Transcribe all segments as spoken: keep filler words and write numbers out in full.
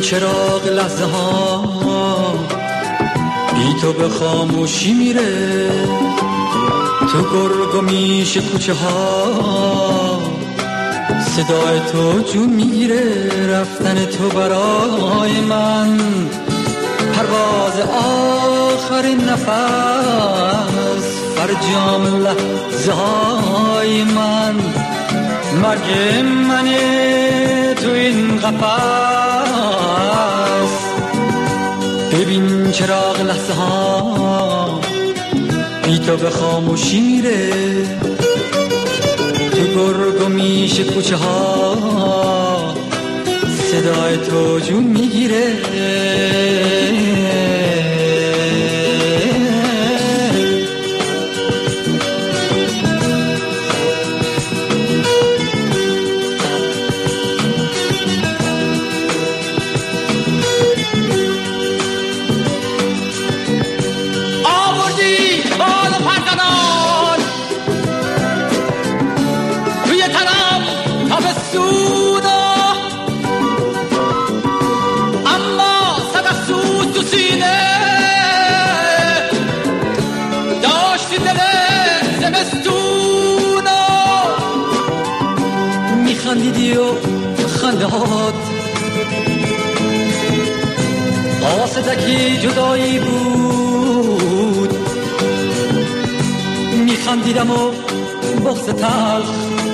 چراغ لحظه ها بی تو به خاموشی میره، تو گرگ و میش کوچه ها صدای تو جون میگیره. رفتن تو برای من پرواز آخرین نفس، فرجام لحظه های من مرگ منه تو این قفس. ببین چراغ لحظه ها بی تو به خاموشی میره، تو گرگ و میش کوچه ها صدای تو جون میگیره. خندیدی و خندهات قاصدکی جدایی بود، میخندیدم و بغض تلخ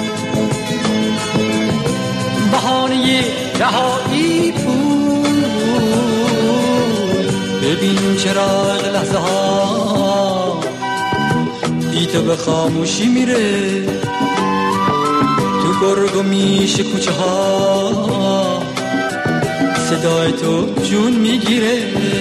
بهانه رهایی بود. ببین چراغ لحظه ها بی تو به خاموشی میره، گرگ و میش کوچه ها صدای تو جون میگیره.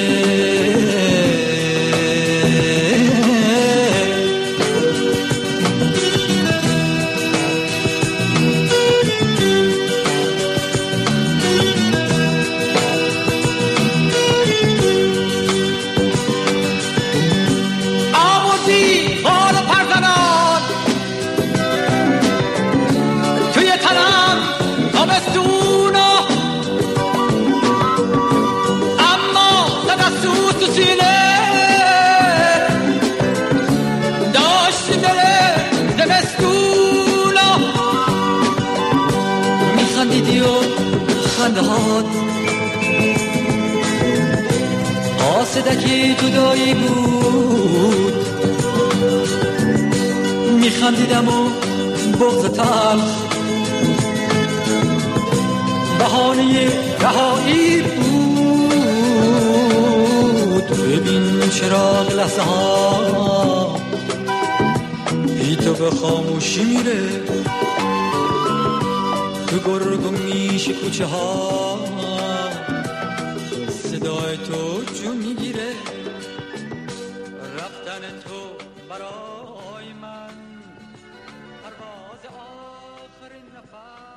خندهات قاصدکی جدایی بود، میخندیدم و بغض تلخ بهانه رهایی بود. ببین چراغ لحظه ها بی تو به خاموشی میره، تو گرگ و میش کوچه ها صدای تو جون میگیره. رفتن تو برای من پرواز آخرین نفس.